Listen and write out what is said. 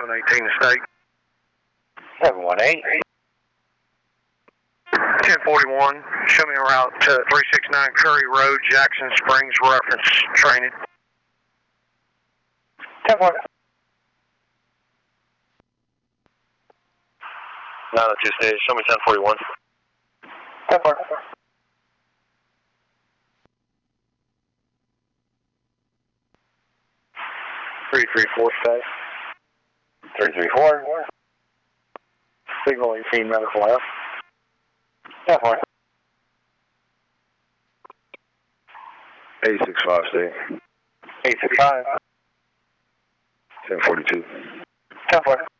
718 to state. 718. 1041, show me a route to 369 Curry Road, Jackson Springs, reference training. 1041. No, just show me 1041. 1041. 334 state. 334. Signal 18 medical left. 1041. 865 state. 865. 1042. 1041.